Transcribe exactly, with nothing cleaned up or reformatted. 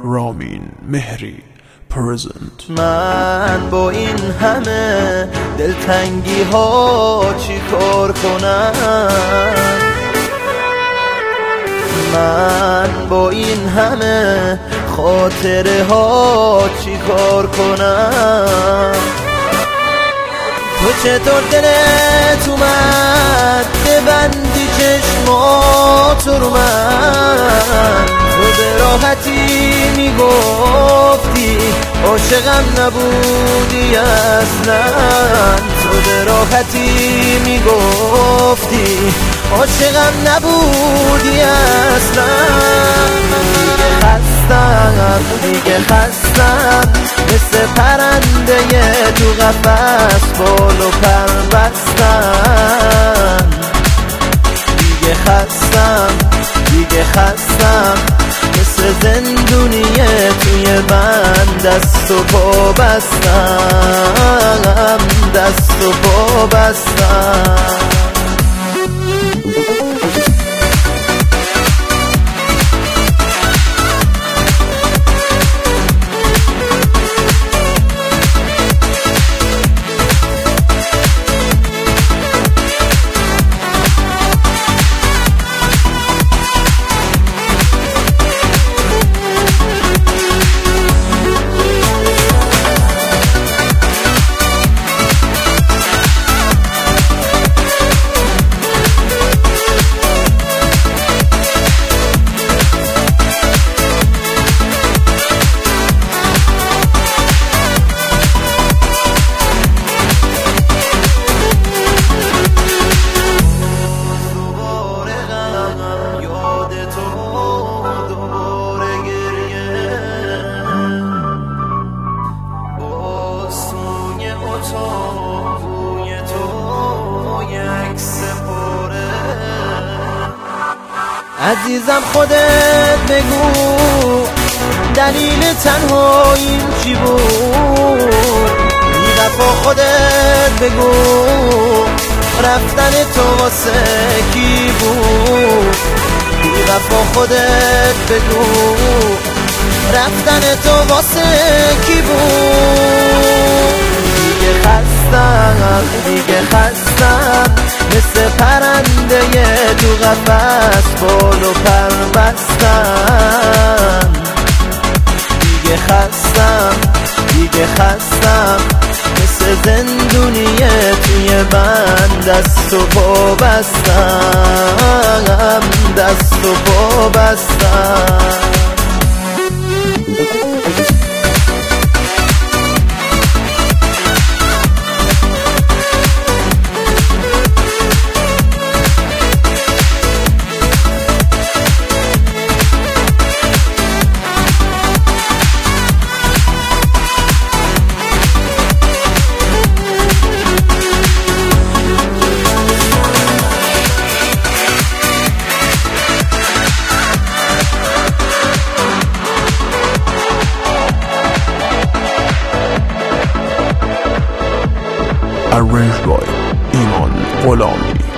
رامین مهری پرزنت. من با این همه دلتنگی ها چی کار کنم؟ من با این همه خاطره ها چی کار کنم؟ تو چطور دلت اومد ببندی چشمات رو من؟ تو به راحتی میگفتی عاشقم نبودی اصلا. تو به راحتی میگفتی عاشقم نبودی اصلا. دیگه خستم دیگه خستم مثل پرنده تو قفس بال و پر بستم. دیگه خستم دیگه خستم مثل زندونیه توی بند دست و پا بستم دست و پا بستم. عزیزم خودت بگو دلیل تنهاییم چی بود؟ بی وفا خودت بگو رفتن تو واسه کی بود؟ بی وفا خودت بگو رفتن تو واسه کی بود؟ دیگه خستم دیگه خستم مثل پرنده تو قفس بال و پر بستم. دیگه خستم دیگه خستم مثل زندونیه توی بند دست و پا بستم دست و پا بستم. arranged by ایمان غلامی.